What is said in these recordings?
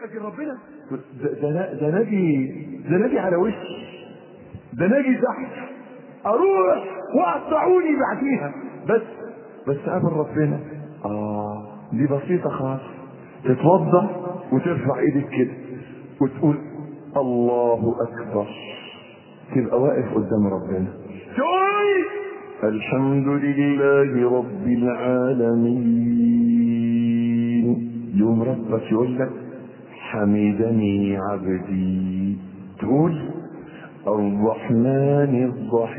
لكن ربنا ده ناجي على وشي، ده ناجي تحت، اروح وقطعوني بعديها، بس قابل ربنا. دي بسيطة خالص. تتوضا وترفع ايدك كده وتقول الله اكبر، تبقى واقف قدام ربنا تقول الحمد لله رب العالمين. يوم ربك يقول لك حمدني عبدي، تقول الرحمن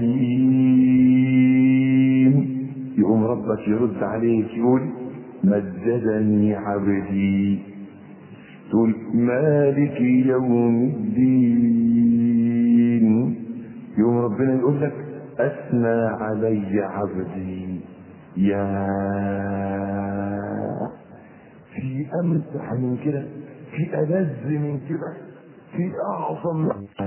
الرحيم. يقوم ربك يرد عليك يقول مجدني عبدي، تقول مالك يوم الدين. يوم ربنا يقول لك اثنى علي عبدي. يا في امتع من كده، في ألذ من كده، في اعظم،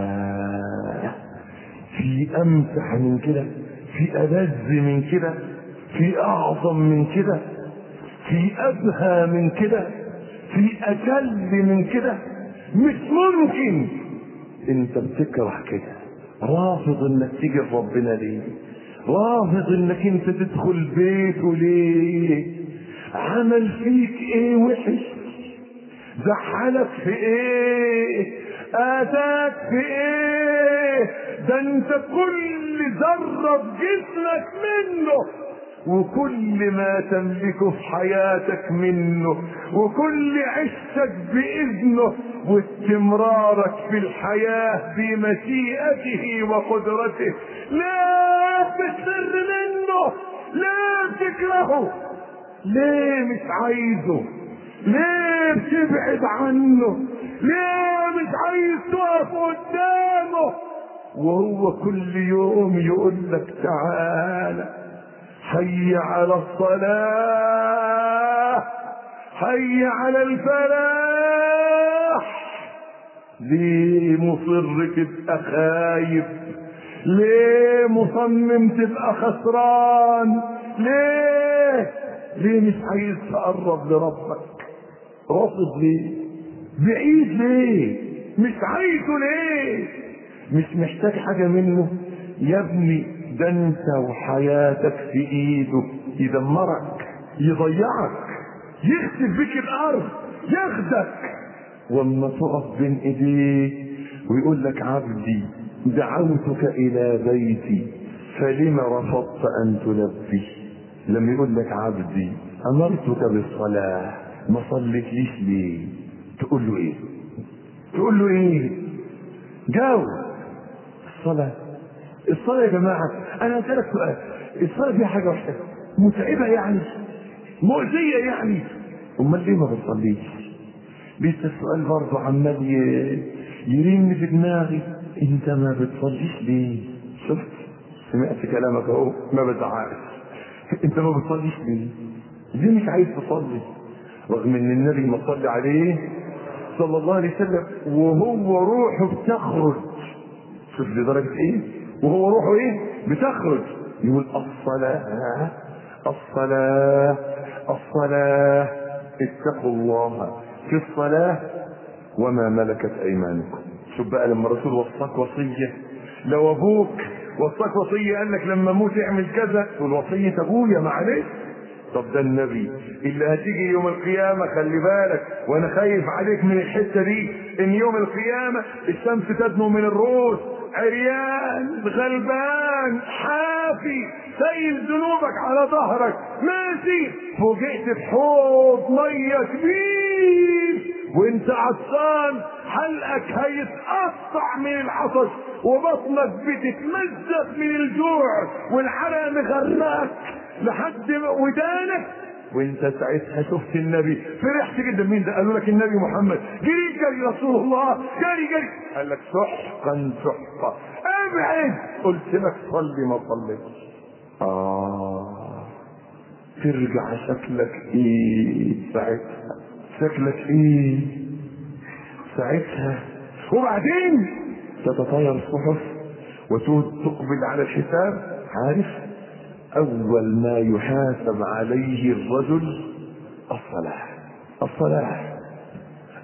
في امتع من كده، في ألذ من كده، في اعظم من كده، في ابهى من كده، في اجل من كده. مش ممكن. انت بتكره كده، رافض انك تيجي لربنا ليه؟ رافض انك انت تدخل بيته ليه؟ عمل فيك ايه وحش؟ زعلك في ايه؟ اذاك في ايه؟ ده انت كل ذره في جسمك منه، وكل ما تملكه في حياتك منه، وكل عشتك بإذنه، واستمرارك في الحياة بمشيئته وقدرته. لا تسر منه، لا تكرهه. ليه مش عايزه؟ ليه بتبعد عنه؟ ليه مش عايز تقف قدامه وهو كل يوم يقول لك تعالى حي على الصلاة، حي على الفلاح؟ ليه مصر تبقى خايف؟ ليه مصمم تبقى خسران؟ ليه مش عايز تقرب لربك؟ رافض ليه؟ بعيد ليه؟ مش عايزه ليه؟ مش محتاج حاجة منه؟ يا ابني ده انت وحياتك في ايده، يدمرك، يضيعك، يخسف بك الارض، ياخدك. واما تقف بين ايديه ويقول لك عبدي دعوتك الى بيتي فلم رفضت ان تلبي. لما يقول لك عبدي امرتك بالصلاة ما صليتليش ليه؟ تقول له ايه؟ تقول له ايه؟ جاوب. الصلاة يا جماعة، انا اسألك سؤال، الصلاة دي حاجة وحشة متعبة يعني؟ مؤذية يعني؟ امال ليه ما بتصليش؟ لسه السؤال برضه عمال يرن في دماغي، انت ما بتصليش ليه؟ شفت؟ سمعت كلامك اهو، ما بزعقش. انت ما بتصليش ليه؟ ليه مش عايز تصلي؟ رغم ان النبي ما صلى عليه صلى الله عليه وسلم وهو روحه بتخرج، شوف لدرجة ايه؟ وهو روحه ايه؟ بتخرج، يقول الصلاة الصلاة الصلاة، اتقوا الله في الصلاة وما ملكت ايمانكم. شوف بقى لما الرسول وصاك وصية، لو ابوك وصاك وصية قال لك لما اموت اعمل كذا، تقول وصية ابويا معلش. طب ده النبي اللي هتيجي يوم القيامة، خلي بالك وانا خايف عليك من الحتة دي، ان يوم القيامة الشمس تدنو من الرؤوس، عريان غلبان حافي سايل ذنوبك على ظهرك ماشي، فوجئت بحوض مية كبير وانت عطشان، حلقك هيتقطع من العطش وبطنك بتتمزق من الجوع والعرق مغرقك لحد ودانك، وانت ساعتها شفت النبي فرحت جدا. مين ده؟ قالوا لك النبي محمد. جري رسول الله، جري قال لك سحقا سحقا، ابعد. قلت لك صلي ما صليتش. ترجع شكلك ايه ساعتها؟ شكلك ايه ساعتها؟ وبعدين تتطاير الصحف وتقبل على الحساب. عارف اول ما يحاسب عليه الرجل الصلاة.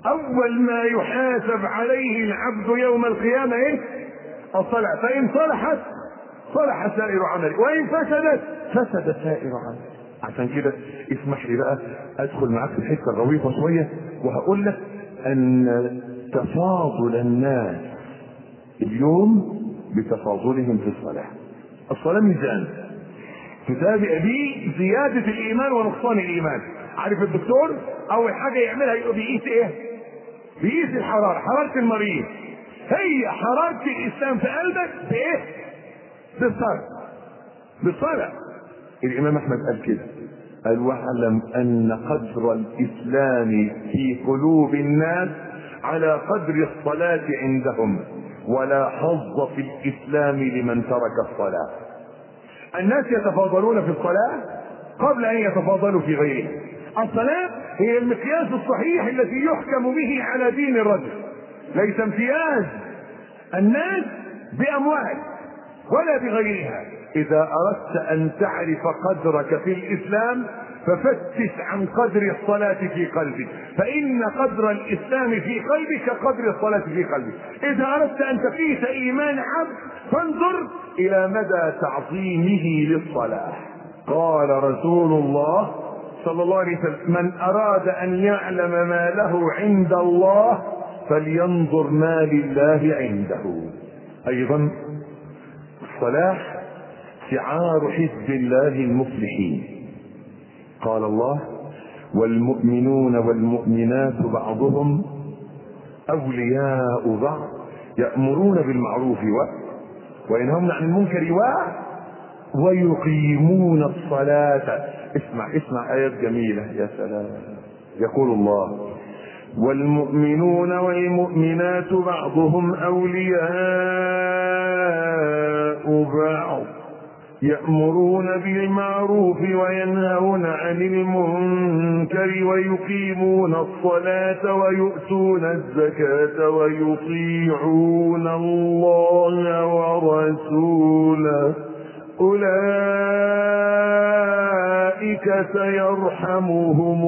اول ما يحاسب عليه العبد يوم القيامة ايه؟ الصلاة. فان صلحت صلح سائر عمله، وان فسدت فسد سائر عمله. عشان كده اسمح لي بقى ادخل معاك في الحته الغويطه شويه، وهقول لك ان تفاضل الناس اليوم بتفاضلهم في الصلاه. الصلاه ميزان تتابع به زياده الايمان ونقصان الايمان. عارف الدكتور اول حاجه يعملها يبقى بيقيس ايه؟ بيقيس الحراره، حراره المريض. هي حراره الاسلام في قلبك بايه؟ بالصلاه. بالصلاه. الامام احمد قال كده، قال واعلم ان قدر الاسلام في قلوب الناس على قدر الصلاة عندهم، ولا حظ في الاسلام لمن ترك الصلاة. الناس يتفاضلون في الصلاة قبل ان يتفاضلوا في غيرها. الصلاة هي المقياس الصحيح الذي يحكم به على دين الرجل، ليس امتياز الناس باموال ولا بغيرها. اذا اردت ان تعرف قدرك في الاسلام ففتش عن قدر الصلاة في قلبك، فان قدر الاسلام في قلبك كقدر الصلاة في قلبك. اذا اردت ان تقيس ايمان عبد فانظر الى مدى تعظيمه للصلاة. قال رسول الله صلى الله عليه وسلم: من اراد ان يعلم ما له عند الله فلينظر ما لله عنده. ايضا الصلاة شعار حزب الله المفلحين. قال الله: والمؤمنون والمؤمنات بعضهم أولياء بعض يأمرون بالمعروف وينهون عن المنكر ويقيمون الصلاة. اسمع آيات جميلة يا سلام. يقول الله: والمؤمنون والمؤمنات بعضهم أولياء بعض يأمرون بالمعروف وينهون عن المنكر ويقيمون الصلاة ويؤتون الزكاة ويطيعون الله ورسوله أولئك سيرحمهم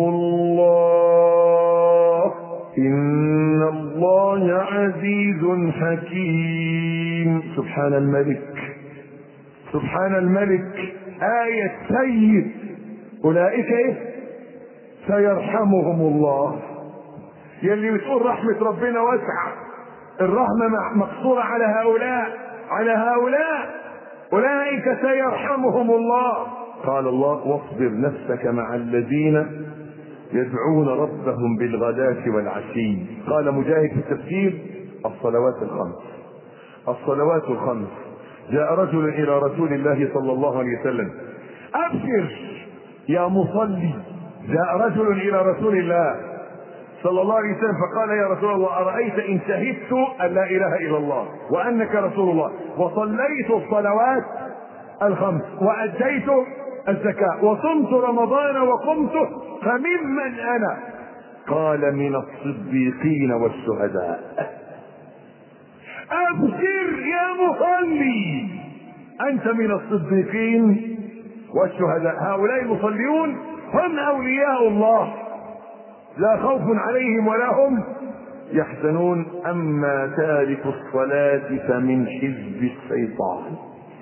الله إن الله عزيز حكيم. سبحان الملك، سبحان الملك. آية سيد. أولئك إيه؟ سيرحمهم الله. يلي بتقول رحمة ربنا واسعة، الرحمة مقصورة على هؤلاء. أولئك سيرحمهم الله. قال الله: واصبر نفسك مع الذين يدعون ربهم بالغداة والعشي. قال مجاهد في التفسير: الصلوات الخمس. جاء رجل الى رسول الله صلى الله عليه وسلم: ابشر يا مصلي. جاء رجل الى رسول الله صلى الله عليه وسلم فقال: يا رسول الله، ارايت ان شهدت ان لا اله الا الله وانك رسول الله وصليت الصلوات الخمس واديت الزكاه وصمت رمضان وقمته فممن انا؟ قال: من الصديقين والشهداء. ابشر يا مصلي، انت من الصديقين والشهداء. هؤلاء المصليون هم اولياء الله، لا خوف عليهم ولا هم يحزنون. اما تارك الصلاة فمن حزب الشيطان،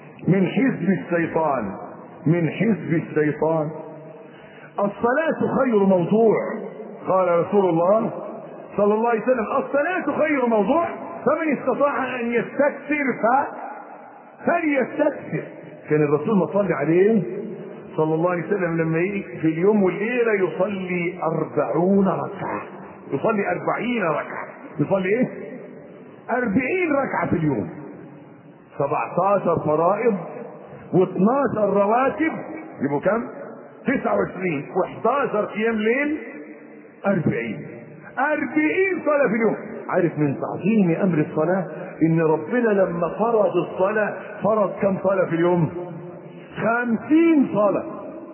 من حزب الشيطان. الصلاة خير موضوع. قال رسول الله صلى الله عليه وسلم: الصلاة خير موضوع، فمن استطاع ان يستكثر فليستكثر. كان الرسول مصلي عليه صلى الله عليه وسلم لما يجي في اليوم والليلة يصلي 40 ركعة. يصلي 40 ركعة. يصلي ايه؟ 40 ركعة في اليوم. 17 فرائض و12 رواتب يبقوا كم؟ 29 و11 قيام ليل 40 صلاة في اليوم. عارف من تعظيم امر الصلاة ان ربنا لما فرض الصلاة فرض كم صلاة في اليوم؟ 50 صلاة،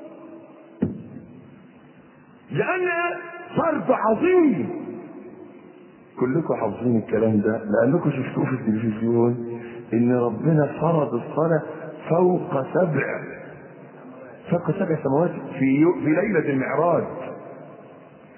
لأنها فرض عظيم. كلكم حافظين الكلام ده لأنكم شفتوه في التلفزيون، إن ربنا فرض الصلاة فوق 7 سماوات في ليلة المعراج.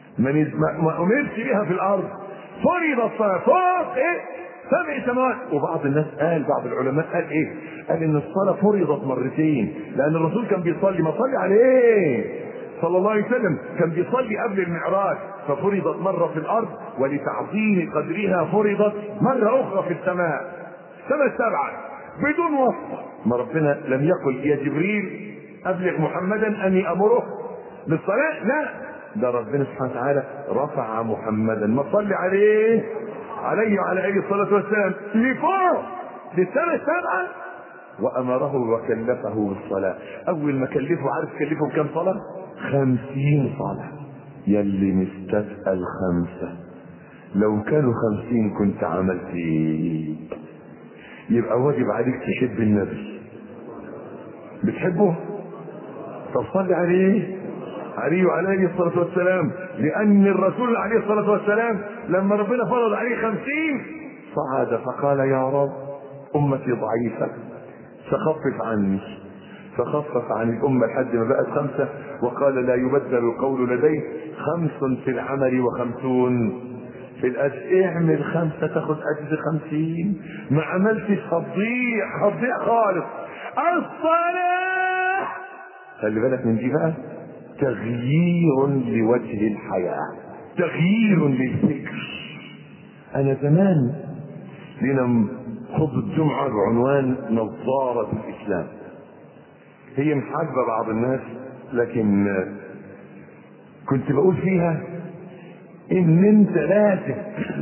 ما امرش بها في الارض، فرض الصلاه فوق ايه 7 سماوات. وبعض الناس قال، بعض العلماء قال ايه، قال ان الصلاه فرضت مرتين، لان الرسول كان بيصلي، ما صلي عليه صلى الله عليه وسلم، كان بيصلي قبل المعراج، ففرضت مره في الارض، ولتعظيم قدرها فرضت مره اخرى في السماء، السماء السبعه بدون وصف. ما ربنا لم يقل يا جبريل ابلغ محمدا اني امره بالصلاه، لا، ده ربنا سبحانه وتعالى رفع محمدا، ما صلي عليه وعلى اله الصلاه والسلام، لفوق للسماء السبعه، وامره وكلفه بالصلاه. اول ما كلفه، عارف كلفه بكم صلاه؟ 50 صلاه. يلي مستثقل 5، لو كانوا 50 كنت عملت ايه؟ يبقى واجب عليك تحب النبي. بتحبه؟ طب صلي عليه وعلى اله الصلاه والسلام، لان الرسول عليه الصلاه والسلام لما ربنا فرض عليه 50 صعد فقال يا رب امتي ضعيفه فخفف عني، فخفف عن الامه لحد ما بقت 5، وقال لا يبدل القول لدي 5 في العمل و50 في الاجر. اعمل 5 تاخد اجر 50، ما عملتش هتضيع خالص. الصلاه خلي بالك من دي بقى، تغيير لوجه الحياة، تغيير للفكر. انا زمان لنا خطبة جمعة بعنوان نظارة الاسلام، هي مش عاجبة بعض الناس، لكن كنت بقول فيها ان انت لازم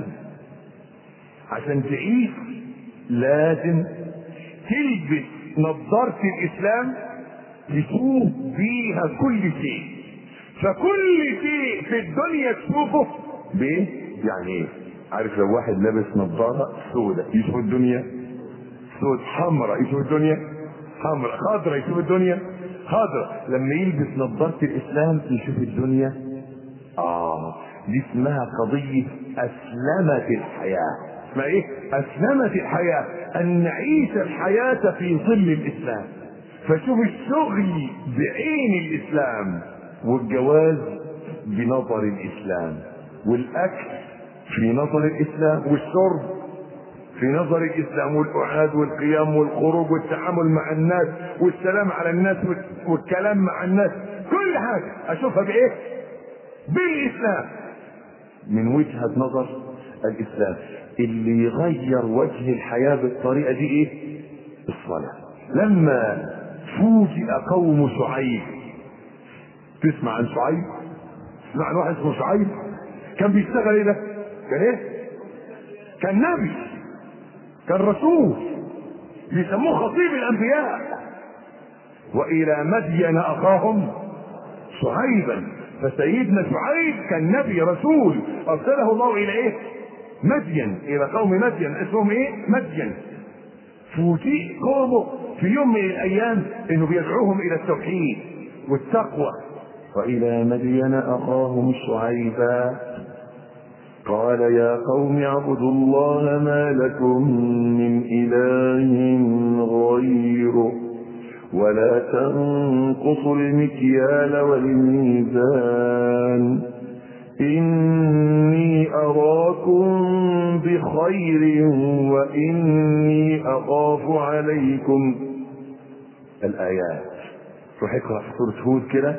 عشان تعيش لازم تلبس نظارة الاسلام تشوف بيها كل شيء، فكل شيء في الدنيا تشوفه بايه؟ يعني ايه؟ عارف لو واحد لابس نظارة سوداء يشوف الدنيا سود، حمراء يشوف الدنيا حمراء، خضراء يشوف الدنيا خضراء. لما يلبس نظارة الاسلام يشوف الدنيا دي اسمها قضية اسلمت الحياة. اسمها ايه؟ اسلمت الحياة، ان نعيش الحياة في ظل الاسلام. فشوف الشغل بعين الاسلام، والجواز بنظر الاسلام، والاكل في نظر الاسلام، والشرب في نظر الاسلام، والقعاد والقيام والخروج والتعامل مع الناس والسلام على الناس والكلام مع الناس، كل حاجة اشوفها بايه؟ بالاسلام، من وجهة نظر الاسلام. اللي يغير وجه الحياة بالطريقة دي ايه؟ الصلاة. لما فوجئ قوم شعيب، تسمع عن شعيب؟ تسمع عن واحد اسمه شعيب؟ كان بيشتغل ايه ده؟ كان ايه؟ كان نبي، كان رسول، بيسموه خطيب الانبياء. والى مدين اخاهم شعيبا، فسيدنا شعيب كان نبي رسول ارسله الله الى ايه؟ مدين، الى قوم مدين، اسمهم ايه؟ مدين. فوجئ قومه في يوم من الايام انه بيدعوهم الى التوحيد والتقوى. والى مدين اخاهم شعيبا قال يا قوم اعبدوا الله ما لكم من اله غيره ولا تنقصوا المكيال والميزان إني أراكم بخير وإني أخاف عليكم. الآيات روح اقرأ في سورة هود كده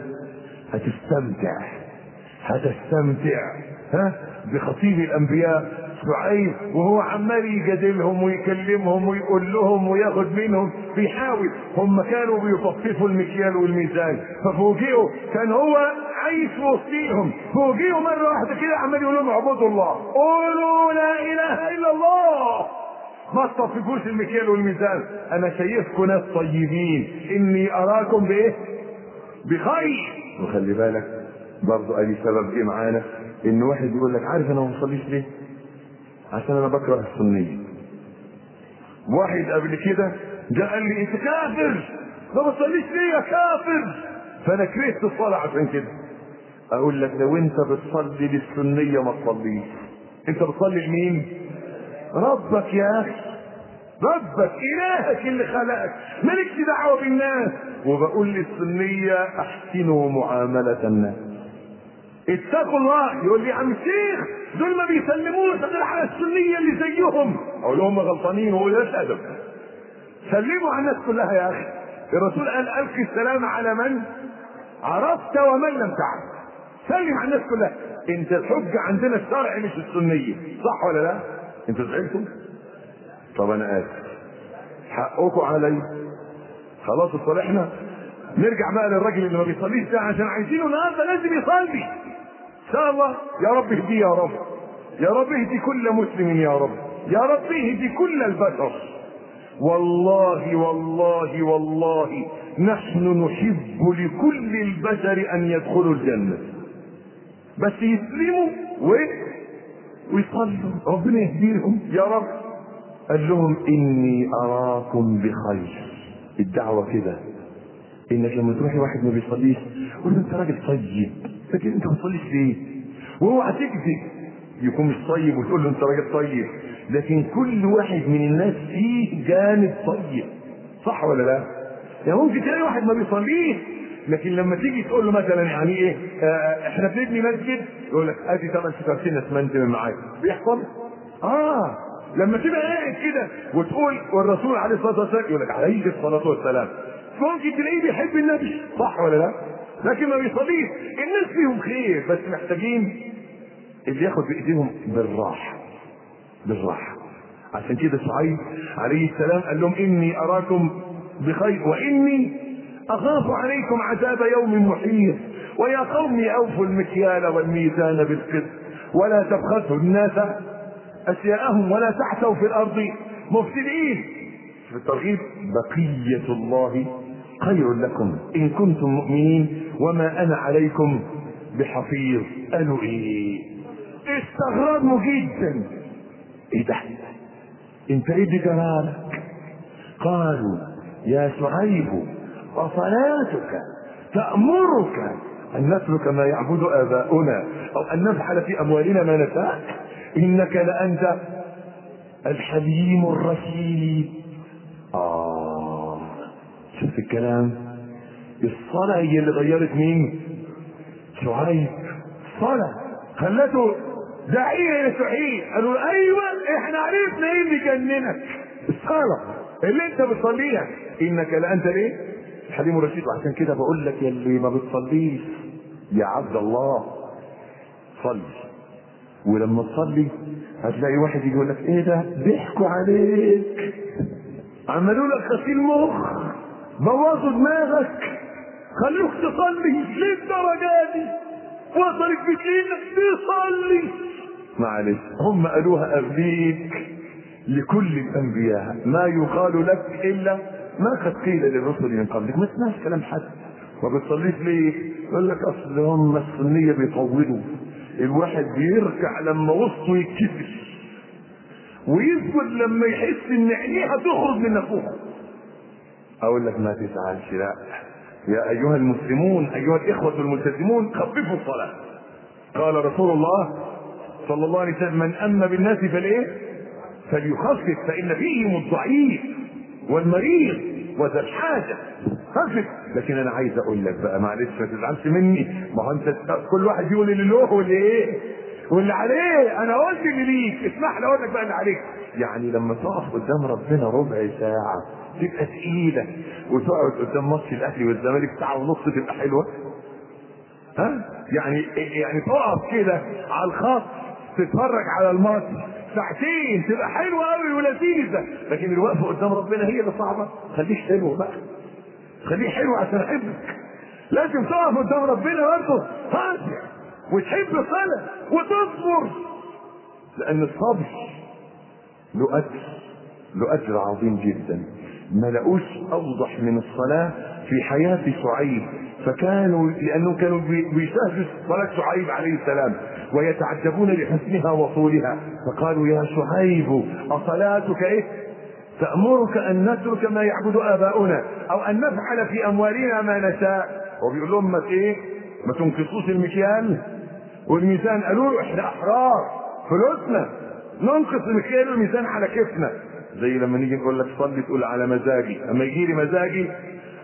هتستمتع بخطيب الأنبياء شعيب، وهو عمال يجادلهم ويكلمهم ويقول لهم وياخد منهم، بيحاول. هم كانوا بيطففوا المكيال والميزان، ففوجئوا كان هو عايش وسطيهم، فوجئوا مرة واحدة كده عمال يقول لهم اعبدوا الله، قولوا لا إله إلا الله، ما تطففوش المكيال والميزان، أنا شايفكم ناس طيبين، إني أراكم بإيه؟ بخير. وخلي بالك برضه قال سبب ايه معانا، ان واحد يقول لك عارف انا ما بصليش ليه؟ عشان انا بكره السنيه. واحد قبل كده جاء قال لي انت كافر، ما بتصليش ليه يا كافر؟ فانا كرهت الصلاه عشان كده. اقول لك لو انت بتصلي للسنيه ما تصليش، انت بتصلي لمين؟ ربك يا اخي، ربك الهك اللي خلقك، مالكش دعوه بالناس. وبقول للسنيه احسنوا معامله الناس، اتقوا الله. يقول لي يا عم الشيخ دول ما بيسلموش غير على السنيه اللي زيهم. اقول لهم غلطانين، وهو ده ادب. سلموا على الناس كلها يا اخي. الرسول قال القي السلام على من عرفت ومن لم تعرف. سلم على الناس كلها. انت الحجه عندنا الشرع مش السنيه، صح ولا لا؟ انتوا زعلتوا؟ طب انا اسف، حقكم علي. خلاص اصطلحنا. نرجع بقى للراجل اللي ما بيصليش ده، عشان عايزينه النهارده لازم يصلي ان شاء الله. يا رب اهديه يا رب، يا رب اهدي كل مسلم يا رب، يا رب اهدي كل البشر. والله والله والله نحن نحب لكل البشر ان يدخلوا الجنه، بس يسلموا ويصلوا. ربنا يهديهم يا رب. قال لهم اني اراكم بخير. الدعوه كده، انك لما تروحي واحد ما بيصليش قول له انت راجل طيب، لكن انت ما بتصليش ليه؟ واوعى تكذب يكون مش طيب وتقول له انت راجل طيب، لكن كل واحد من الناس فيه جانب طيب، صح ولا لا؟ يعني ممكن تلاقي واحد ما بيصليش، لكن لما تيجي تقول له مثلا يعني ايه احنا بنبني مسجد، يقول لك ادي 8 شكارتين اسمنت من معايا. بيحصل؟ لما تبقى قاعد كده وتقول والرسول عليه الصلاه والسلام، يقول لك عليه الصلاه والسلام. ممكن تلاقيه بيحب النبي، صح ولا لا؟ لكن ما بيصليش. الناس فيهم خير، بس محتاجين اللي ياخد بايديهم بالراحه بالراحه. عشان كده شعيب عليه السلام قال لهم اني اراكم بخير واني اخاف عليكم عذاب يوم محيط. ويا قوم اوفوا المكيال والميزان بالقسط ولا تبخسوا الناس اشياءهم ولا تحتوا في الارض مفسدين. في الترغيب بقيه الله خير لكم ان كنتم مؤمنين وما انا عليكم بحفيظ. قالوا ايه؟ استغربوا جدا. ايه ده؟ انت ايه جلالك؟ قالوا يا شعيب وصلاتك تأمرك ان نترك ما يعبد اباؤنا او ان نفعل في اموالنا ما نشاء انك لانت الحليم الرشيد. شوف الكلام. الصلاة هي اللي غيرت مين؟ شعيب. الصلاة خلته داعية يا شعيب. قالوا ايوه احنا عرفنا ايه اللي جننك. الصلاة اللي انت بتصليها انك لانت ليه؟ الحليم الرشيد. وعشان كده بقول لك يا اللي ما بتصليش يا عبد الله صلي. ولما تصلي هتلاقي واحد يجي يقول لك ايه ده؟ ضحكوا عليك، عملوا لك غسيل مخ، بوظوا دماغك، خلوك تصلي للدرجه دي، وصلك بكينك تصلي. معلش هم قالوها قبليك لكل الانبياء، ما يقال لك الا ما قد قيل للرسل من قبلك. ما تسمعش كلام حد. ما بتصليش ليه؟ يقول لك اصل هم السنيه بيطولوا، الواحد بيركع لما وسطه يتكسر ويسجد لما يحس ان عينيه هتخرج من نافوخه. اقول لك ما تزعلش، لا يا ايها المسلمون ايها الاخوه الملتزمون خففوا الصلاه. قال رسول الله صلى الله عليه وسلم من أم بالناس فليخفف فإن فيهم الضعيف والمريض وذا الحاجة. خفف. لكن أنا عايز أقول لك بقى معلش ما تزعلش مني، ما هو أنت كل واحد يقول اللي له واللي إيه واللي عليه. أنا قلت اللي ليك، اسمح لي أقول لك بقى اللي عليك. يعني لما تقف قدام ربنا ربع ساعة تبقى تقيلة، وتقعد قدام ماتش الأهلي والزمالك ساعة ونص تبقى حلوة. يعني تقف كده على الخط تتفرج على الماتش ساعتين تبقى حلوه قوي ولذيذه، لكن الوقفه قدام ربنا هي اللي صعبه. خليك حلو بقى، خليك حلو عشان احبك. لازم تقف قدام ربنا برضه خاشع وتحب الصلاه وتصبر، لان الصبر له اجر عظيم جدا. ما لقوش اوضح من الصلاه في حياه شعيب، فكانوا لانهم كانوا بيشاهدوا صلاه شعيب عليه السلام ويتعجبون لحسنها وطولها، فقالوا يا شعيب اصلاتك ايه تأمرك ان نترك ما يعبد اباؤنا او ان نفعل في اموالنا ما نشاء. وبيقول لهم ما تنقصوش المكيال والميزان. قالوا له احنا احرار فلوسنا ننقص المكيال والميزان على كيفنا. زي لما نيجي نقول لك صلي تقول على مزاجي، اما يجي لي مزاجي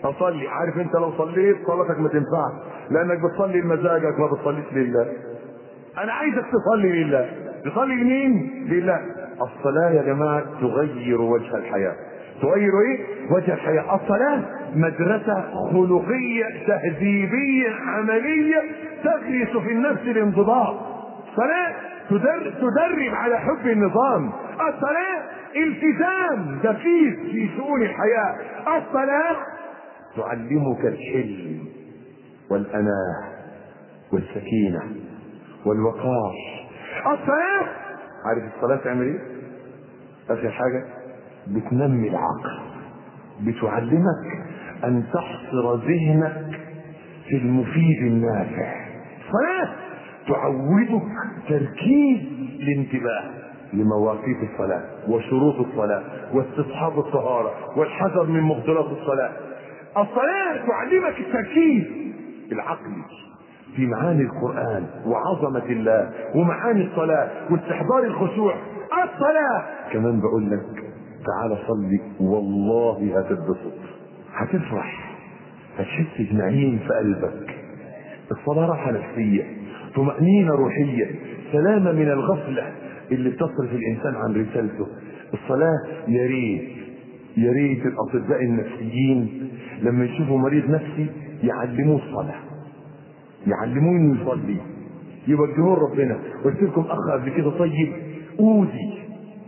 اصلي. عارف انت لو صليت صلاتك ما تنفعش، لانك بتصلي لمزاجك ما بتصليش لله. انا عايزك تصلي لله. تصلي لمين؟ لله. الصلاة يا جماعة تغير وجه الحياة. تغير ايه؟ وجه الحياة. الصلاة مدرسة خلقية تهذيبية عملية تغرس في النفس الانضباط. صلاة تدرب على حب النظام. الصلاة التزام دقيق في شؤون الحياة. الصلاة تعلمك الحلم والأناة والسكينة والوقار. الصلاة، عارف الصلاة تعمل ايه؟ اخر حاجة بتنمي العقل، بتعلمك ان تحصر ذهنك في المفيد النافع. الصلاة تعودك تركيز الانتباه لمواقيت الصلاة وشروط الصلاة واستصحاب الطهارة والحذر من مبطلات الصلاة. الصلاة تعلمك التركيز العقلي في معاني القرآن وعظمة الله ومعاني الصلاة واستحضار الخشوع. الصلاة كمان بقول لك تعال صلي والله هتتبسط، هتفرح، هتحس بنعيم في قلبك. الصلاة راحة نفسية، طمأنينة روحية، سلامة من الغفلة اللي بتصرف الإنسان عن رسالته. الصلاة يا ريت الأطباء النفسيين لما يشوفوا مريض نفسي يعلموه الصلاة، يعلموه انه يصلي، يوجهوه ربنا. قلت لكم اخ قبل كده طيب اوذي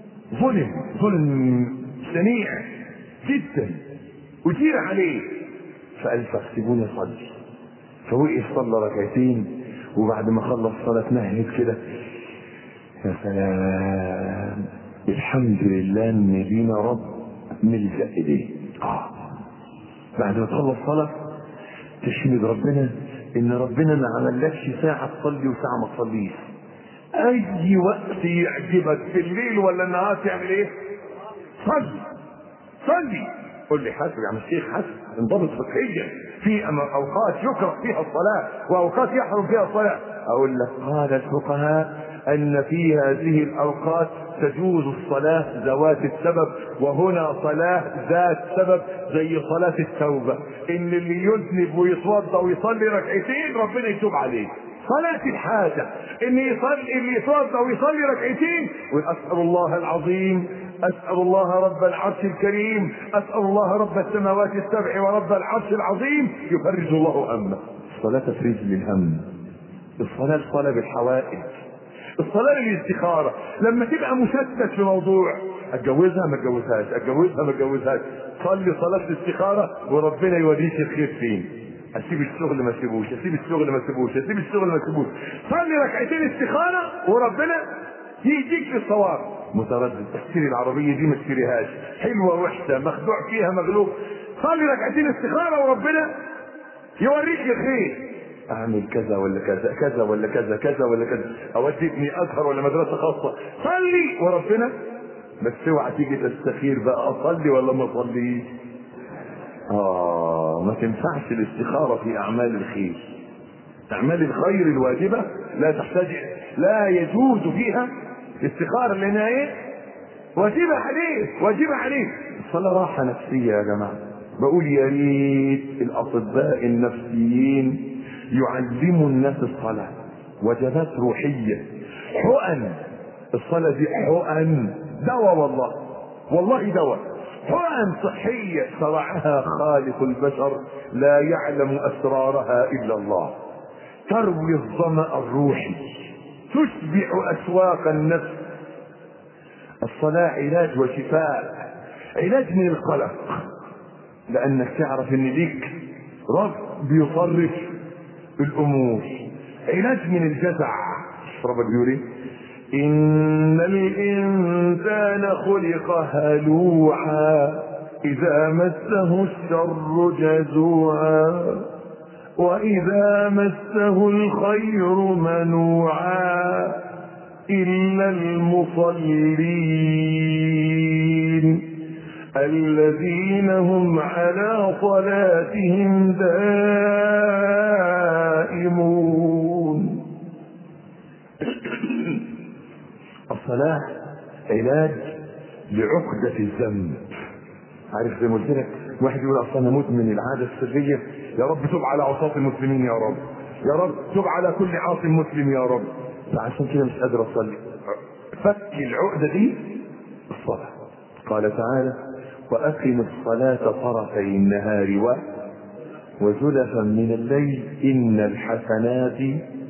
ظلم شنيع جدا اثير عليه، فقال فاكتبوني اصلي. فوقف صلى ركعتين، وبعد ما خلص صلاه نهد كده، يا سلام الحمد لله ان لينا رب نلجأ اليه. بعد ما تخلص صلاه تحمد ربنا ان ربنا ما عملكش ساعة تصلي وساعة ما تصليش. اي وقت يعجبك في الليل ولا النهار تعمل ايه؟ صلي. قل لي حسب يا عم الشيخ، حسب انضبط فقهيا. في اوقات يكره فيها الصلاة واوقات يحرم فيها الصلاة. اقول لك قال الفقهاء ان في هذه الاوقات تجوز الصلاة ذوات السبب، وهنا صلاة ذات سبب زي صلاة التوبة، ان اللي يذنب ويتوضا ويصلي ركعتين ربنا يتوب عليه. صلاة الحاجة ان اللي يتوضا ويصلي ركعتين واسأل الله العظيم، اسأل الله رب العرش الكريم، اسأل الله رب السماوات السبع ورب العرش العظيم يفرج الله همه. الصلاة تفريج للهم. الصلاة طلب الحوائج. الصلاة للاستخارة. لما تبقى مشتت في موضوع، اتجوزها ما اتجوزهاش، اتجوزها ما اتجوزهاش، صلي صلاة الاستخارة وربنا يوريك الخير فين. اسيب الشغل ما اسيبوش، اسيب الشغل ما اسيبوش، اسيب الشغل ما اسيبوش. صلي ركعتين استخارة وربنا يجيك في الصواب. متردد تشتري العربية دي ما تشتريهاش، حلوة وحشة، مخدوع فيها مغلوب، صلي ركعتين استخارة وربنا يوريك الخير. اعمل كذا ولا كذا، كذا ولا كذا، كذا ولا كذا، اودي ابني ازهر ولا مدرسه خاصه، صلي وربنا. بس اوعى تيجي تستخير بقى اصلي ولا ما اصليش. ما تنفعش الاستخاره في اعمال الخير. اعمال الخير الواجبه لا تحتاج، لا يجوز فيها استخاره، لانها ايه؟ واجبه عليك. الصلاه راحه نفسيه يا جماعه. بقول يا ريت الاطباء النفسيين يعلموا الناس الصلاة، وجبات روحية، حقن. الصلاة دي حقن، دواء والله دواء، حقن صحية شرعها خالق البشر لا يعلم أسرارها إلا الله. تروي الظمأ الروحي، تشبع أشواق النفس. الصلاة علاج وشفاء، علاج من القلق، لأنك تعرف إن ليك رب بيصرف الامور. علاج من الجزع، ربك بيقول ايه؟ ان الانسان خلق هلوعا اذا مسه الشر جزوعا واذا مسه الخير منوعا الا المصلين الذين هم على صلاتهم دائمون. الصلاة علاج لعقدة الذنب. عارف زي ما قلت لك واحد يقول اصل انا مدمن العاده السريه، يا رب تب على عصاة المسلمين يا رب، يا رب تب على كل عاصي مسلم يا رب، فعشان كده مش قادر اصلي. فك العقده دي الصلاه. قال تعالى: واقم الصلاه طرفي النهار وزلفا من الليل ان الحسنات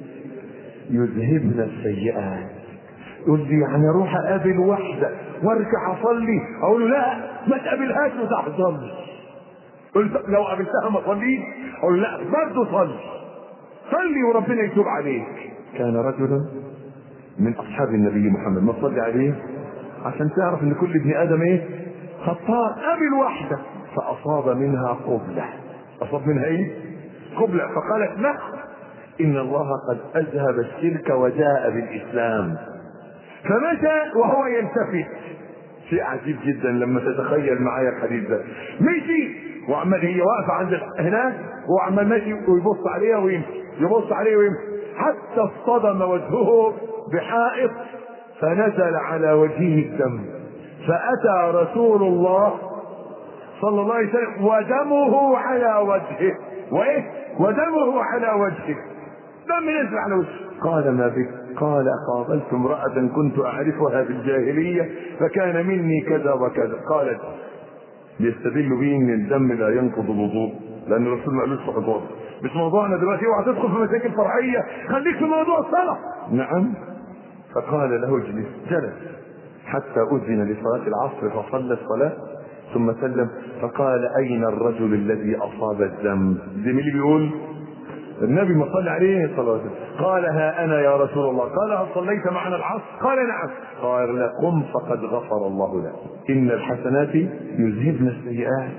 يذهبن السيئات. يقول لي يعني اروح اقابل واحده وارجع اصلي؟ اقول له لا، ما تقابلهاش وتحصل. قلت لو قابلتها ما صليش؟ اقول لا، برضه صلي وربنا يتوب عليك. كان رجل من اصحاب النبي محمد، ما صلي عليه عشان تعرف ان كل ابن ادم ايه؟ خطاء. قابل واحده فاصاب منها قبله. اصاب منها ايه؟ قبله. فقالت لا، ان الله قد اذهب الشرك وجاء بالاسلام. فمشى وهو يلتفت. شيء عجيب جدا لما تتخيل معايا الحديث ده. مشي وعمال، هي واقفه عند هناك وعمال ماشي ويبص عليها ويمشي، يبص عليها ويمشي، حتى اصطدم وجهه بحائط فنزل على وجهه الدم. فاتى رسول الله صلى الله عليه وسلم ودمه على وجهه. وايه؟ ودمه على وجهه، دم نزل على وجهه. قال: ما بك؟ قال: قابلت امرأة كنت أعرفها في الجاهلية فكان مني كذا وكذا. قالت: يستدل به ان الدم لا ينقض الوضوء، لان الرسول ما قالوش صحة وضوء. مش موضوعنا دلوقتي، اوعى تدخل في مشاكل فرعية، خليك في موضوع الصلاة. نعم. فقال له: اجلس. جلس حتى أذن لصلاة العصر فصلى الصلاة ثم سلم. فقال: أين الرجل الذي أصاب الذنب؟ زي اللي بيقول النبي ما صلى عليه صلى الله عليه وسلم. قال: ها انا يا رسول الله. قال: هل صليت معنا العصر؟ قال: نعم. قال: قم فقد غفر الله لك، ان الحسنات يذهبن السيئات.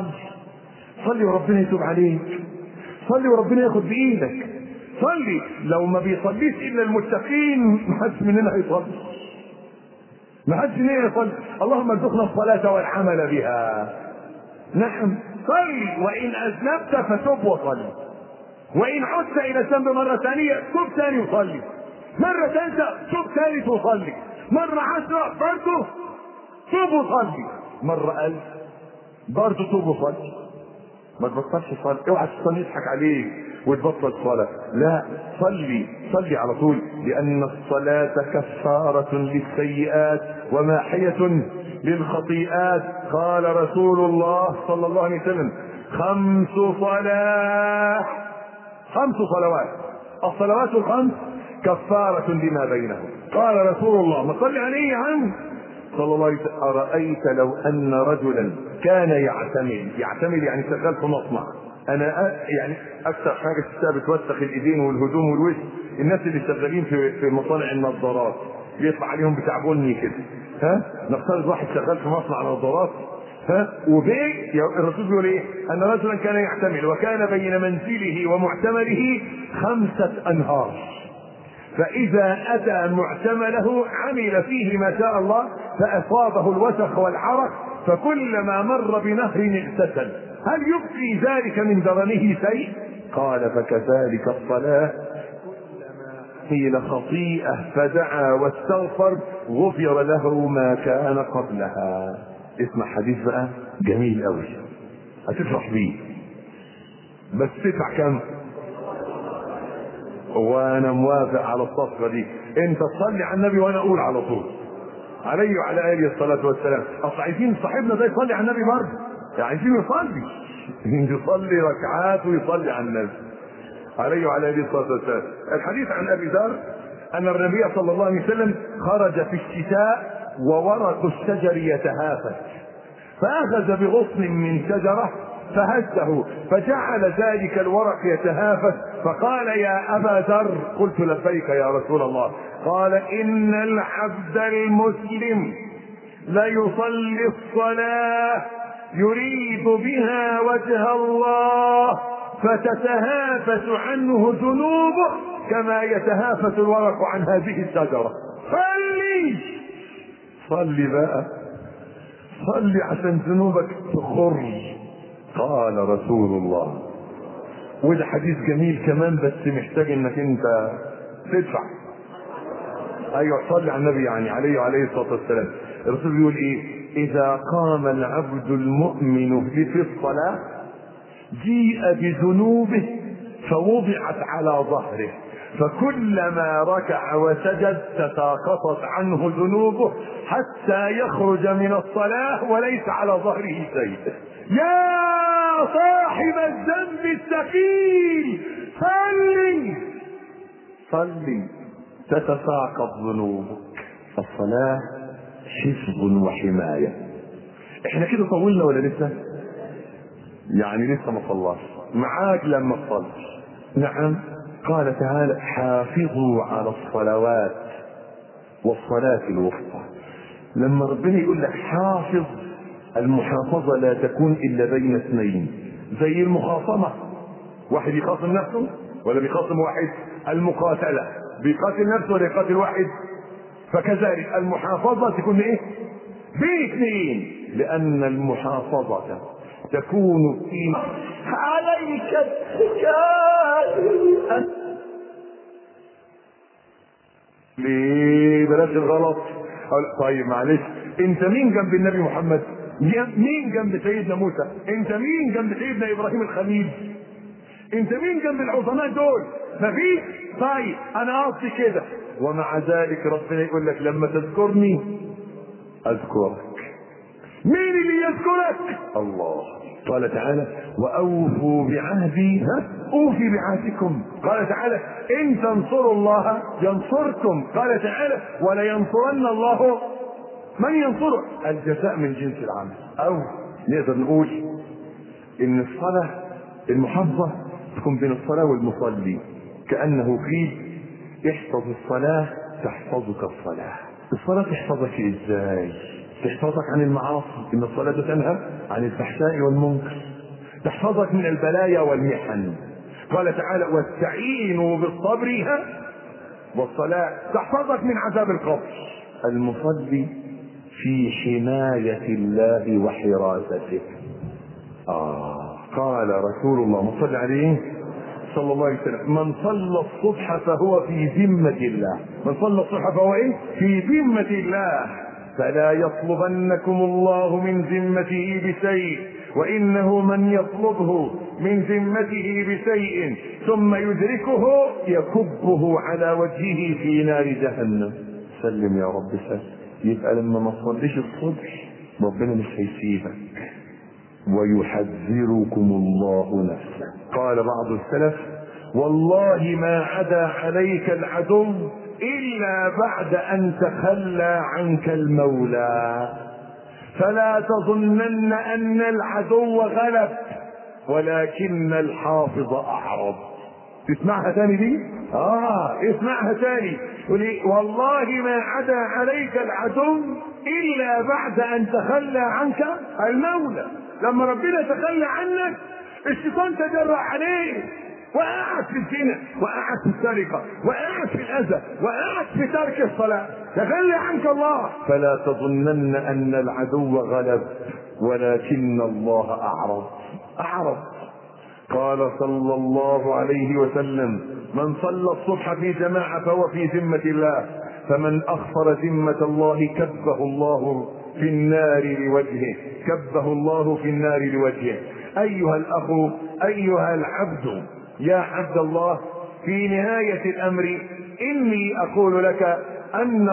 صلي وربنا يتوب عليك، صلي وربنا ياخد بايدك، صلي. لو ما بيصليش الا المتقين ما حدش مننا هيصلي، ما حدش مننا يصلي. اللهم ارزقنا الصلاة والعمل بها. نعم، صلي، وان اذنبت فتب وصلي، وإن عدت إلى الذنب مرة ثانية تب ثاني وصلي، مرة ثالثة تب ثالث وصلي، مرة 10 برضه تب وصلي، مرة 1000 برضه تب وصلي. ما تبطلش صلاة، اوعى تصلي يضحك عليك وتبطل صلاة، لا، صلي على طول، لأن الصلاة كفارة للسيئات وماحية للخطيئات. قال رسول الله صلى الله عليه وسلم: 5 صلوات، الصلوات الخمس كفارة لما بينهم. قال رسول الله، ما صلي عليه يا عم صلى الله عليه وسلم: أرأيت لو أن رجلا كان يعتمل يعني شغال في مصنع. أنا يعني أكثر حاجة تستاهل بتوسخ الإيدين والهدوم والوش الناس اللي شغالين في مصانع النظارات، بيطلع عليهم بتاع بني كده. نفترض واحد شغال في مصنع نظارات، الرسول بيقول ايه؟ ان رجلا كان يعتمل وكان بين منزله ومعتمله 5 أنهار، فاذا اتى معتمله عمل فيه ما شاء الله فاصابه الوسخ والعرق، فكلما مر بنهر اغتسل، هل يبقي ذلك من درنه شيء؟ قال: فكذلك الصلاة، كلما قيل خطيئة فدعا واستغفر غفر له ما كان قبلها. اسمع حديث بقى جميل قوي هتفرح بيه، بس تدفع كام؟ وانا موافق على الصفقه دي. انت تصلي على النبي وانا اقول على طول عليه وعلى اله الصلاه والسلام. اصل عايزين صاحبنا ده يصلي على النبي برضه، يعني عايزين يصلي ركعات ويصلي على النبي عليه وعلى اله الصلاه والسلام. الحديث عن ابي ذر ان النبي صلى الله عليه وسلم خرج في الشتاء وورق الشجر يتهافت، فأخذ بغصن من شجرة فهزه فجعل ذلك الورق يتهافت، فقال: يا أبا ذر. قلت: لبيك يا رسول الله. قال: إن العبد المسلم ليصلي الصلاة يريد بها وجه الله فتتهافت عنه ذنوبه كما يتهافت الورق عن هذه الشجرة. صلي بقى، صلي عشان ذنوبك تخر. قال رسول الله. وده حديث جميل كمان، بس محتاج انك انت تدفع. ايوه، صلي على النبي يعني عليه وعليه الصلاه والسلام. الرسول بيقول ايه؟ إذا قام العبد المؤمن في الصلاة جيء بذنوبه فوضعت على ظهره، فكلما ركع وسجد تساقطت عنه ذنوبه حتى يخرج من الصلاة وليس على ظهره شيء. يا صاحب الذنب الثقيل صلي تتساقط ذنوبك. الصلاة حفظ وحماية. احنا كده طولنا ولا لسه؟ يعني لسه ما صلاش معاك لما تصلي. نعم، قال تعالى حافظوا على الصلوات والصلاة الوسطى. لما ربنا يقول لك حافظ، المحافظة لا تكون إلا بين اثنين، زي المخاصمة، واحد يخاصم نفسه ولا بيخاصم واحد؟ المقاتلة بيقاتل نفسه ولا يقاتل واحد؟ فكذلك المحافظة تكون ايه؟ بين اثنين، لأن المحافظة تكون في عليك السكان. ليه بلاش الغلط؟ طيب معلش، انت مين جنب النبي محمد؟ مين جنب سيدنا موسى؟ انت مين جنب سيدنا ابراهيم الخليل؟ انت مين جنب العظماء دول؟ مفيش. طيب انا قصدي كده، ومع ذلك ربنا يقول لك لما تذكرني اذكرك. مين اللي يذكرك؟ الله. قال تعالى واوفوا بعهدي اوفي بعهدكم. قال تعالى ان تنصروا الله ينصركم. قال تعالى ولينصرن الله من ينصره. الجزاء من جنس العمل. او نقدر نقول ان الصلاة المحافظة تكون بين الصلاة والمصلي، كأنه قيل احفظ الصلاة تحفظك الصلاة. الصلاة تحفظك ازاي؟ تحفظك عن المعاصي، ان الصلاة تنهى عن الفحشاء والمنكر، تحفظك من البلايا والمحن. قال تعالى واستعينوا بالصبر والصلاة. تحفظك من عذاب القبر. المصلي في حماية الله وحراسته. قال رسول الله صلى عليه صلى الله عليه وسلم من صلى الصبح فهو في ذمة الله. من صلى الصبح فهو ايه؟ في ذمة الله. فلا يطلبنكم الله من ذمته بشيء، وإنه من يطلبه من ذمته بشيء ثم يدركه يكبه على وجهه في نار جهنم. سلم يا رب سلم. يبقى لما ما تصليش الصبح ربنا مش هيسيبك، ويحذركم الله نفسه. قال بعض السلف والله ما عدا عليك العدو إلا بعد أن تخلى عنك المولى. فلا تظنن أن العدو غلب ولكن الحافظ أعرض. تسمعها تاني دي؟ اسمعها تاني. والله ما عدا عليك العدو إلا بعد أن تخلى عنك المولى. لما ربنا تخلى عنك الشيطان تجرأ عليه، وقعت في الزنا، وقعت في السرقة، وقعت في الأذى، وقعت في ترك الصلاة. تخلى عنك الله. فلا تظنن أن العدو غلب ولكن الله أعرض. قال صلى الله عليه وسلم من صلى الصبح في جماعة فهو في ذمة الله، فمن أخفر ذمة الله كبه الله في النار لوجهه. كبه الله في النار لوجهه. أيها الأخ، أيها العبد، يا عبد الله، في نهاية الأمر إني أقول لك أن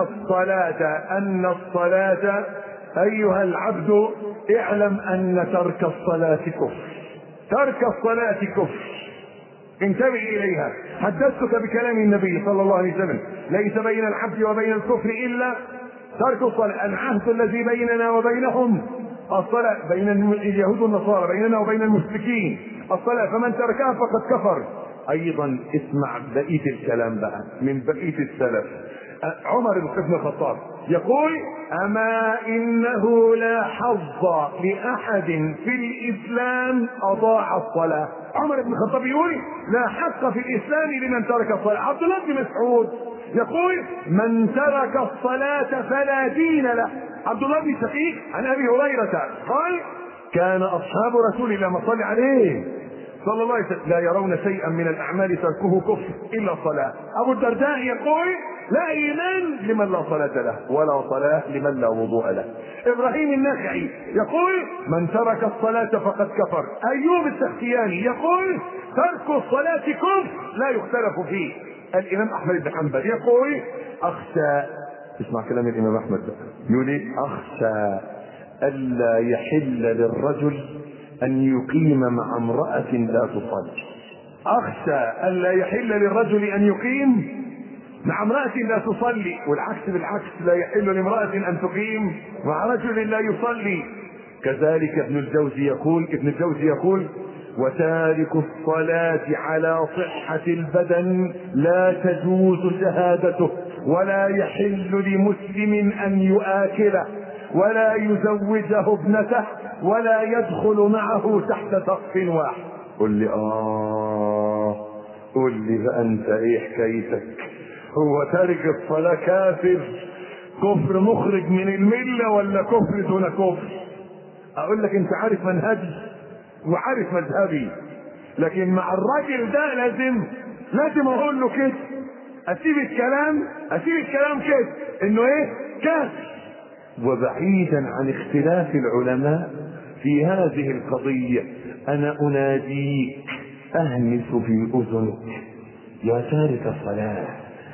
الصلاة أيها العبد اعلم أن ترك الصلاة كفر. ترك الصلاة كفر. انتبه إليها. حدثتك بكلام النبي صلى الله عليه وسلم ليس بين العبد وبين الكفر إلا ترك الصلاة. العهد الذي بيننا وبينهم الصلاة، بين اليهود والنصارى، بيننا وبين المشركين الصلاة، فمن تركها فقد كفر. أيضا اسمع بقية الكلام بقى من بقية السلف. عمر بن الخطاب يقول أما إنه لا حظ لأحد في الإسلام أضاع الصلاة. عمر بن الخطاب يقول لا حق في الإسلام لمن ترك الصلاة. عبد الله بن مسعود يقول من ترك الصلاة فلا دين له. عبد الله بن شقيق عن أبي هريرة قال كان أصحاب رسول الله صلى الله عليه صلى الله عليه وسلم لا يرون شيئا من الأعمال تركه كفر إلا الصلاة. أبو الدرداء يقول لا ايمان لمن لا صلاة له ولا صلاة لمن لا وضوء له. ابراهيم النخعي يقول من ترك الصلاة فقد كفر. ايوب السختياني يقول ترك الصلاة كفر لا يختلف فيه. الامام احمد بن حنبل يقول اخشى، اسمع كلام الامام احمد بقى، يقول ايه؟ اخشى الا يحل للرجل ان يقيم مع امرأة لا تصلي. اخشى الا يحل للرجل ان يقيم مع امرأة لا تصلي، والعكس بالعكس، لا يحل لامرأة ان تقيم مع رجل لا يصلي. كذلك ابن الجوزي يقول وتارك الصلاة على صحة البدن لا تجوز شهادته، ولا يحل لمسلم ان يآكله ولا يزوجه ابنته ولا يدخل معه تحت سقف واحد. قل لي قل لي بقى انت ايه حكايتك؟ هو تارك الصلاة كفر مخرج من الملة ولا كفر دون كفر؟ اقول لك انت عارف منهجي وعارف مذهبي، لكن مع الراجل ده لازم اقول له كده، اسيب الكلام كده انه ايه؟ كافر. وبعيدا عن اختلاف العلماء في هذه القضية انا اناديك اهمس في اذنك يا تارك الصلاة،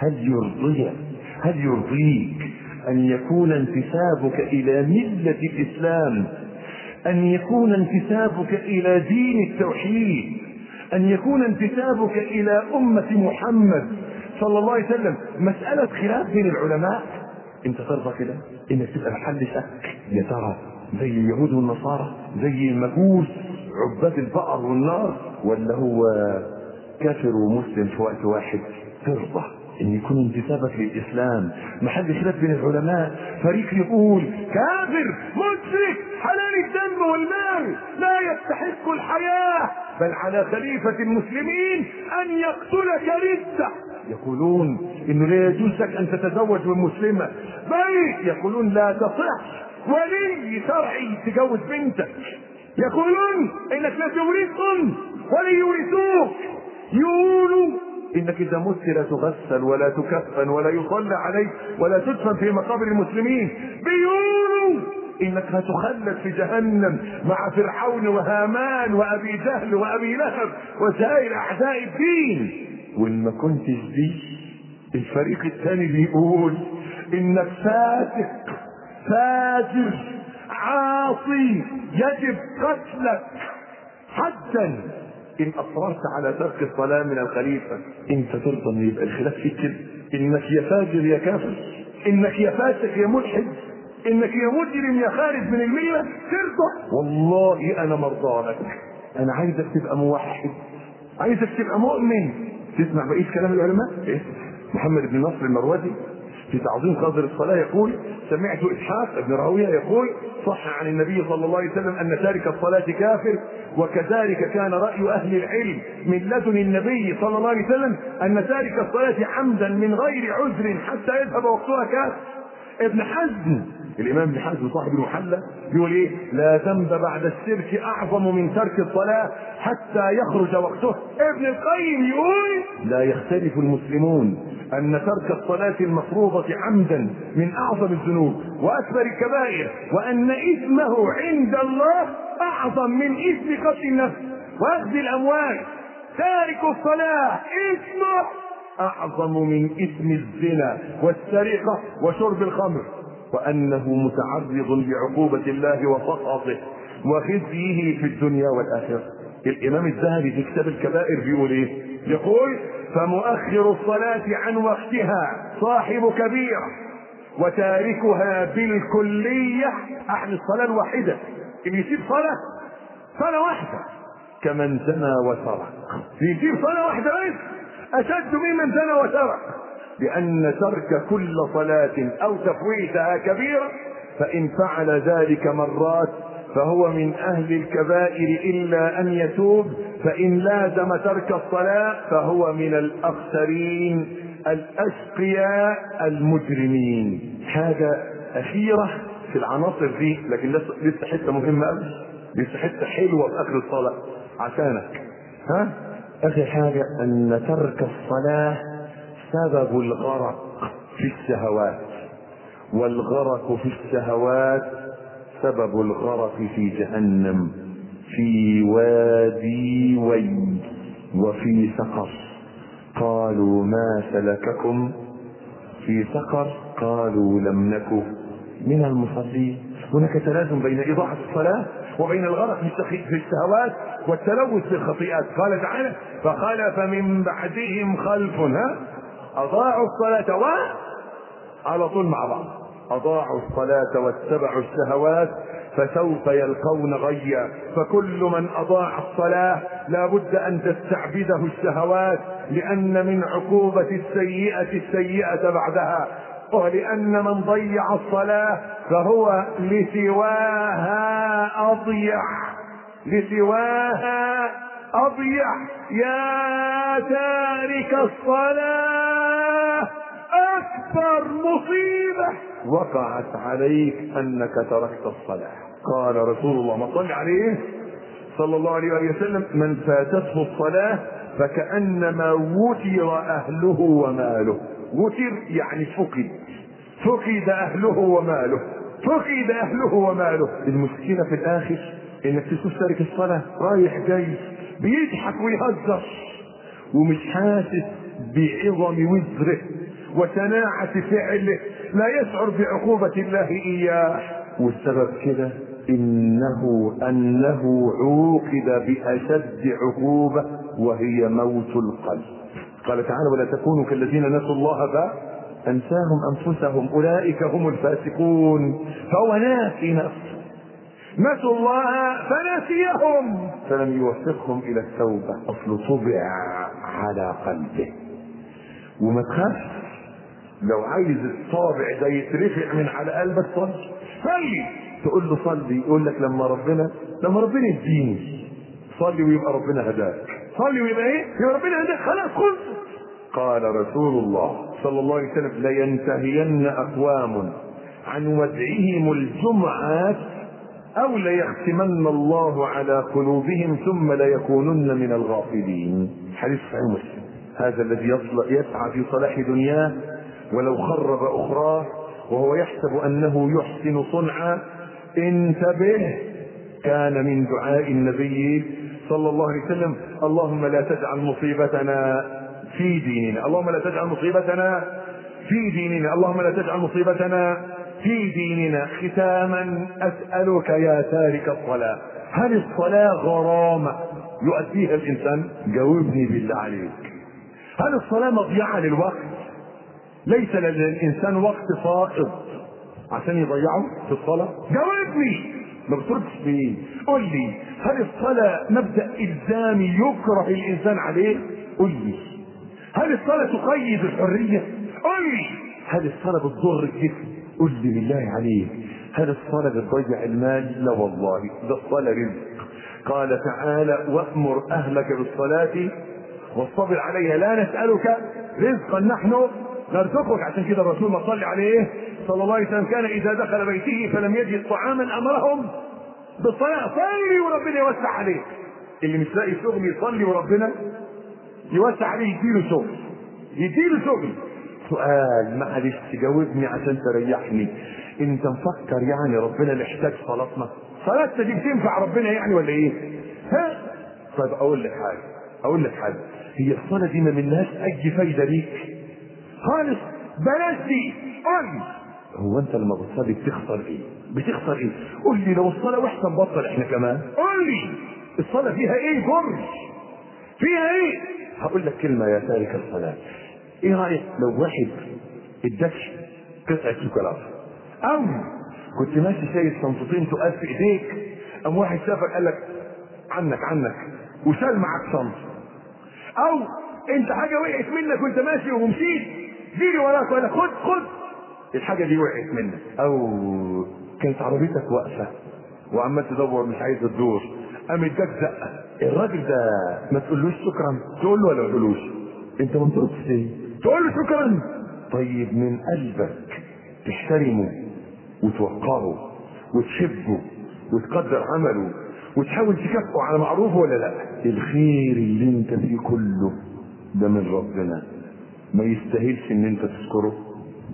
هل يرضيك ان يكون انتسابك الى ملة الاسلام، ان يكون انتسابك الى دين التوحيد، ان يكون انتسابك الى امة محمد صلى الله عليه وسلم مسألة خلاف بين العلماء؟ انت ترضى كده انك تبقى محل شك يا ترى زي اليهود والنصارى، زي المجوس عباد البقر والنار، ولا هو كافر ومسلم في وقت واحد؟ ترضى ان يكون انتسابك للاسلام محل خلاف بين العلماء، فريق يقول كافر مشرك حلال الدم والمال لا يستحق الحياة، بل على خليفة المسلمين ان يقتلك ردة. يقولون انه لا يجوز لك ان تتزوج من مسلمة، بل يقولون لا تصح ولي شرعي تجوز بنتك، يقولون انك لا تورثهم ولا يورثوك، يقولوا انك اذا مت لا تغسل ولا تكفن ولا يصلى عليك ولا تدفن في مقابر المسلمين، بيقولوا انك هتخلد في جهنم مع فرعون وهامان وابي جهل وابي لهب وسائر اعداء الدين. وان ما كنتش دي، الفريق الثاني بيقول انك فاجر عاصي يجب قتلك حدا ان اصررت على ترك الصلاة من الخليفة. انت ترضى ان يبقى الخلاف فيك كده؟ انك يا فاجر يا كافر، انك يا فاسق يا ملحد، انك يا مجرم يا خارج من الملة، ترضى؟ والله انا مرضى لك. انا عايزك تبقى موحد، عايزك تبقى مؤمن. تسمع بقية كلام العلماء. محمد بن نصر المروزي في تعظيم قدر الصلاة يقول سمعت إسحاق بن راهويه يقول صح عن النبي صلى الله عليه وسلم أن تارك الصلاة كافر، وكذلك كان رأي أهل العلم من لدن النبي صلى الله عليه وسلم أن تارك الصلاة عمدا من غير عذر حتى يذهب وقتها كافر. ابن حزم، الإمام ابن حزم صاحب المحلى، يقول إيه؟ لا ذنب بعد الشرك أعظم من ترك الصلاة حتى يخرج وقته. ابن القيم يقول لا يختلف المسلمون أن ترك الصلاة المفروضة عمدا من أعظم الذنوب وأكبر الكبائر، وأن إثمه عند الله أعظم من إثم قتل النفس وأخذ الأموال. تارك الصلاة إثمه أعظم من إثم الزنا والسرقة وشرب الخمر، وأنه متعرض لعقوبة الله وسخطه وخزيه في الدنيا والآخرة. الإمام الذهبي في كتاب الكبائر بيقول إيه؟ يقول فمؤخر الصلاة عن وقتها صاحب كبيرة، وتاركها بالكلية عن الصلاة الواحدة، اللي يسيب صلاة واحدة كمن زنى وسرق، يسيب صلاة واحدة بس أشد ممن زنى وسرق، لأن ترك كل صلاة أو تفويتها كبيرة، فإن فعل ذلك مرات فهو من أهل الكبائر إلا أن يتوب، فإن لازم ترك الصلاة فهو من الأخسرين الأشقياء المجرمين. حاجة أخيرة في العناصر دي، لكن لسه حتة مهمة أوي، لسه حتة حلوة في آخر الصلاة عشانك. آخر حاجة أن ترك الصلاة سبب الغرق في الشهوات، والغرق في الشهوات سبب الغرق في جهنم، في وادي ويل وفي سقر. قالوا ما سلككم في سقر؟ قالوا لم نك من المصلين. هناك تلازم بين إضاعة الصلاة وبين الغرق في الشهوات والتلوث في الخطيئات. قال تعالى فخلف من بعدهم خلف أضاعوا الصلاة على طول مع بعض، أضاعوا الصلاة واتبعوا الشهوات فسوف يلقون غيا. فكل من أضاع الصلاة لا بد أن تستعبده الشهوات، لأن من عقوبة السيئة بعدها، ولأن من ضيع الصلاة فهو لسواها أضيع. يا تارك الصلاة أكبر مصيبة وقعت عليك أنك تركت الصلاة. قال رسول الله ما صلى عليه صلى الله عليه وسلم من فاتته الصلاة فكأنما وتر أهله وماله. وتر يعني فقد أهله وماله. المشكلة في الآخر إنك تشوف تارك الصلاة رايح جاي بيضحك ويهزر ومش حاسس بعظم وزره وشناعة فعله، لا يشعر بعقوبة الله إياه. والسبب كده أنه عوقب بأشد عقوبة وهي موت القلب. قال تعالى ولا تكونوا كالذين نسوا الله فأنساهم أنفسهم أولئك هم الفاسقون. فهو ناسي نفسه، نسوا الله فنسيهم فلم يوفقهم إلى التوبة. أصل طبع على قلبه. وما تخافش لو عايز الطابع ده يترفع من على قلبك صلي. تقول له صلي، يقول لك لما ربنا يديني. صلي ويبقى ربنا هداك. صلي ويبقى يبقى ربنا هداك. خلاص خلص. قال رسول الله صلى الله عليه وسلم لينتهين أقوام عن ودعهم الجمعات أو ليختمن الله على قلوبهم ثم ليكونن من الغافلين. حديث صحيح مسلم. هذا الذي يسعى في صلاح دنياه ولو خرب أخراه وهو يحسب أنه يحسن صنعا، انتبه، كان من دعاء النبي صلى الله عليه وسلم اللهم لا تجعل مصيبتنا في ديننا، اللهم لا تجعل مصيبتنا في ديننا، اللهم لا تجعل مصيبتنا في ديننا. ختاما أسألك يا تارك الصلاة، هل الصلاة غرامة يؤديها الإنسان؟ جاوبني بالله عليك. هل الصلاة مضيعة للوقت؟ ليس للإنسان وقت فائض عشان يضيعه في الصلاة. جاوبني، ما بتردش فيه. قل لي هل الصلاة مبدأ إلزامي يكره الإنسان عليه؟ قل لي هل الصلاة تقيد الحرية؟ قل لي هل الصلاة بتضر الجسم؟ قل لي بالله عليك. هل الصلاة بتضيع المال؟ لا والله، ده الصلاة رزق. قال تعالى وأمر أهلك بالصلاة واصطبر عليها لا نسألك رزقا نحن نرزقك. عشان كده الرسول ما صلى عليه صلى الله عليه وسلم كان إذا دخل بيته فلم يجد طعاما أمرهم بالصلاة. صلي وربنا يوسع عليك. اللي مش لاقي شغل يصلي وربنا يوسع عليه، يديله شغل. سؤال معلش جاوبني عشان تريحني. انت مفكر يعني ربنا محتاج صلاتنا؟ صلاتنا دي بتنفع ربنا يعني ولا ايه؟ طيب اقول لك حاجه، هي الصلاه دي ما منهاش اي فايده ليك خالص. بلاش دي. قول هو انت لما بتصلي بتخسر ايه؟ قول لي لو الصلاه وحشه نبطل احنا كمان. قول لي الصلاه فيها ايه جرش؟ فيها ايه؟ هقول لك كلمه يا تارك الصلاه. ايه رايك لو واحد اداك قطعه شوكولاته او كنت ماشي شايل شنطتين تقال في ايديك، قام واحد شافك قال لك عنك وشال معاك شنطه، او انت حاجه وقعت منك وانت ماشي ومشيت جيري وراك ولا خد الحاجه دي وقعت منك، او كانت عربيتك واقفه وعمال تدور مش عايز تدور قام اداك زقه. الراجل ده ما تقولوش شكرا؟ تقول له ولا ما تقولوش؟ انت ما تقولش ايه؟ تقول له شكرا. طيب من قلبك تحترمه وتوقره وتحبه وتقدر عمله وتحاول تكافئه على معروفه ولا لا؟ الخير اللي انت فيه كله ده من ربنا، ما يستاهلش ان انت تشكره؟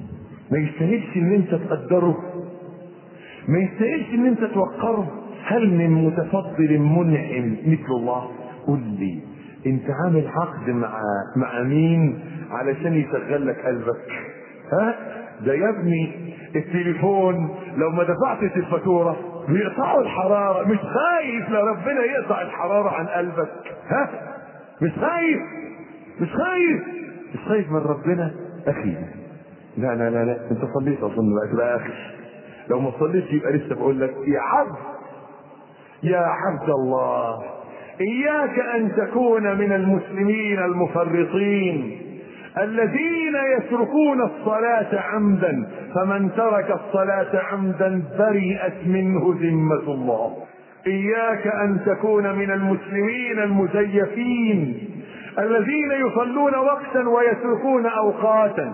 ما يستاهلش ان انت تقدره، ما يستاهلش ان انت توقره. هل من متفضل منعم مثل الله؟ قل لي انت عامل عقد مع مين علشان يشغل لك قلبك؟ ها؟ ده يا ابني التليفون لو ما دفعتش الفاتوره بيقطعوا الحراره. مش خايف لربنا يقطع الحراره عن قلبك؟ ها؟ مش خايف؟ مش خايف؟ مش خايف من ربنا؟ اخي لا لا لا لا، انت صليت اظن بقى تبقى اخي. لو ما صليتش يبقى لسه بقول لك يا عبد، يا عبد الله، اياك ان تكون من المسلمين المفرطين الذين يتركون الصلاة عمدا، فمن ترك الصلاة عمدا برئت منه ذمة الله. اياك ان تكون من المسلمين المزيفين الذين يصلون وقتا ويتركون اوقاتا.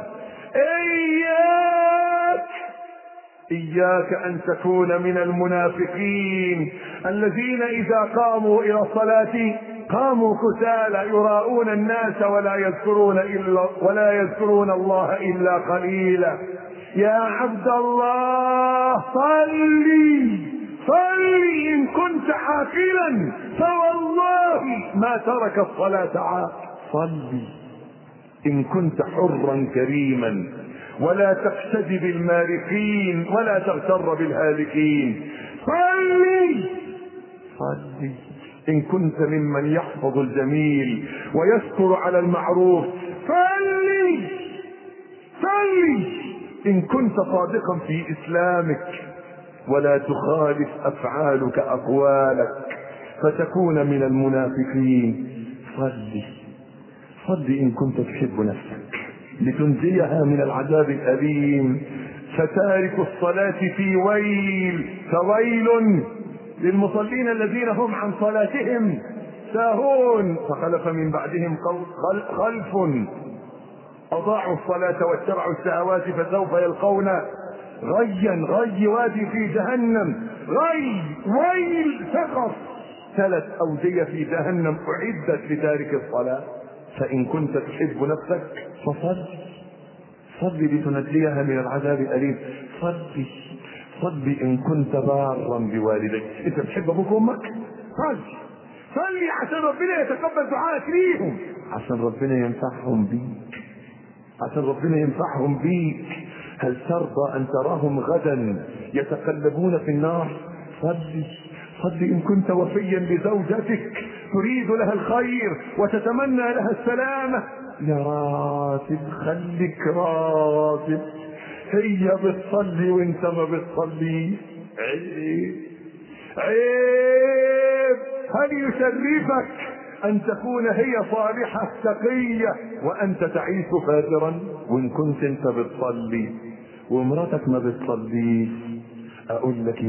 إياك أن تكون من المنافقين الذين إذا قاموا إلى الصلاة قاموا كسالى يراءون الناس ولا يذكرون الله إلا قليلا. يا عبد الله صلي إن كنت عاقلا فوالله ما ترك الصلاة عاقل. صلي إن كنت حرا كريما ولا تقتدي بالمارقين ولا تغتر بالهالكين. صلي إن كنت ممن يحفظ الجميل ويشكر على المعروف. صلي إن كنت صادقا في إسلامك ولا تخالف أفعالك أقوالك فتكون من المنافقين. صلي إن كنت تحب نفسك لتنجيها من العذاب الأليم. فتارك الصلاة في ويل، فويل للمصلين الذين هم عن صلاتهم ساهون. فخلف من بعدهم خلف أضاعوا الصلاة واتبعوا الشهوات فسوف يلقون غيا. غي وادي في جهنم، غي ويل سقط 3 أودية في جهنم أعدت لتارك الصلاة. فإن كنت تحب نفسك صلي لتنجيها من العذاب الأليم. صلي إن كنت بارا بوالديك. أنت بتحب أبوك وأمك؟ صلي عشان ربنا يتقبل دعائك ليهم، عشان ربنا ينفعهم بيك. هل ترضى أن تراهم غدا يتقلبون في النار؟ صلي إن كنت وفيا لزوجتك تريد لها الخير وتتمنى لها السلامة. يا راتب خليك راتب، هي بتصلي وانت ما بتصلي. عيب. هل يشرفك ان تكون هي صالحة تقية وانت تعيش فاجرا؟ وان كنت انت بتصلي ومراتك ما بتصليش، اقول لك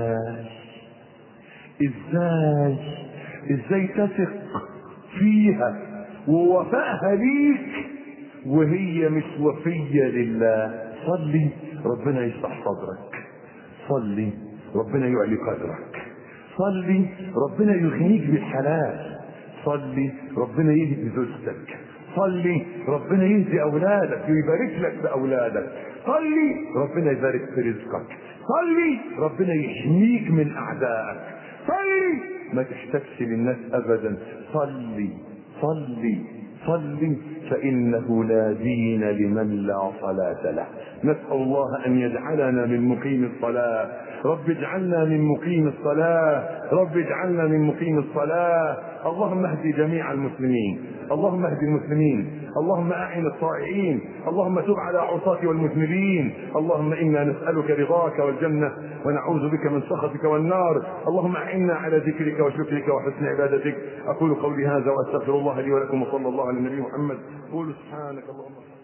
ازاي تثق فيها ووفائها ليك وهي مش وفية لله؟ صلي ربنا يشرح صدرك، صلي ربنا يعلي قدرك، صلي ربنا يغنيك بالحلال، صلي ربنا يهدي زوجتك، صلي ربنا يهدي اولادك ويبارك لك باولادك، صلي ربنا يبارك في رزقك، صلي ربنا يحميك من اعدائك، صلي ما تحتاجش للناس ابدا. صلي فانه لا دين لمن لا صلاة له. نسأل الله ان يجعلنا من مقيم الصلاة. رب اجعلنا من مقيم الصلاة، رب اجعلنا من مقيم الصلاة. اللهم اهد جميع المسلمين، اللهم اهد المسلمين، اللهم اعن الطائعين، اللهم تب على عصاة والمذنبين. اللهم انا نسألك رضاك والجنة ونعوذ بك من سخطك والنار. اللهم اعنا على ذكرك وشكرك وحسن عبادتك. اقول قولي هذا واستغفر الله لي ولكم وصلى الله على النبي محمد. قولوا سبحانك اللهم